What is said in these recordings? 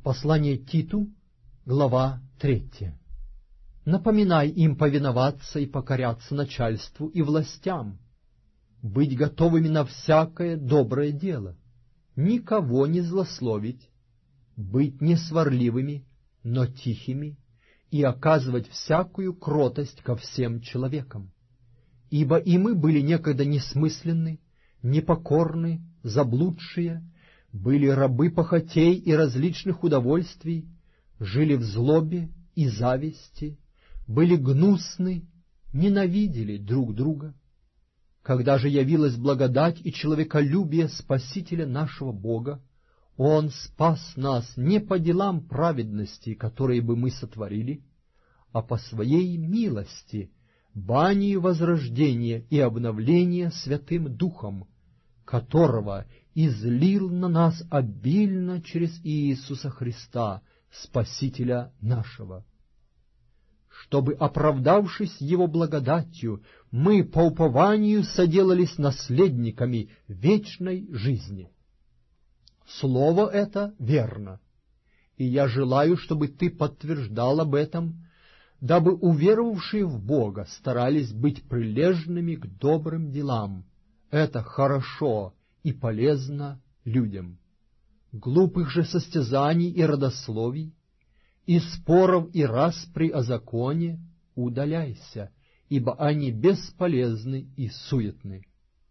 Послание Титу, глава 3. Напоминай им повиноваться и покоряться начальству и властям, быть готовыми на всякое доброе дело, никого не злословить, быть не сварливыми, но тихими, и оказывать всякую кротость ко всем человекам. Ибо и мы были некогда несмысленны, непокорны, заблудшие, были рабы похотей и различных удовольствий, жили в злобе и зависти, были гнусны, ненавидели друг друга. Когда же явилась благодать и человеколюбие Спасителя нашего Бога, Он спас нас не по делам праведности, которые бы мы сотворили, а по Своей милости, банию возрождения и обновления Святым Духом, которого излил на нас обильно через Иисуса Христа, Спасителя нашего, чтобы, оправдавшись Его благодатью, мы по упованию соделались наследниками вечной жизни. Слово это верно, и я желаю, чтобы ты подтверждал об этом, дабы уверовавшие в Бога старались быть прилежными к добрым делам. Это хорошо и полезно людям. Глупых же состязаний и родословий, и споров и распри о законе удаляйся, ибо они бесполезны и суетны.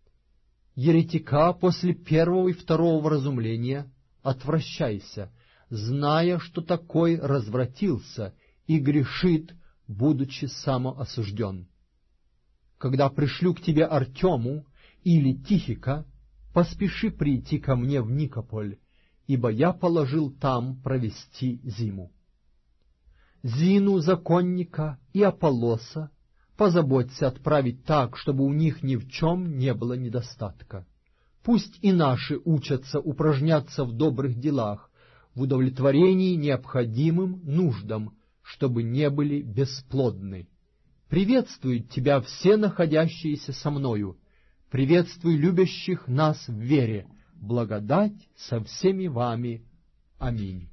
Еретика после первого и второго вразумления отвращайся, зная, что такой развратился и грешит, будучи самоосужден. Когда пришлю к тебе Артему или Тихика, поспеши прийти ко мне в Никополь, ибо я положил там провести зиму. Зину, законника и Аполлоса позаботься отправить так, чтобы у них ни в чем не было недостатка. Пусть и наши учатся упражняться в добрых делах, в удовлетворении необходимым нуждам, чтобы не были бесплодны. Приветствуют тебя все находящиеся со мною. Приветствуй любящих нас в вере. Благодать со всеми вами. Аминь.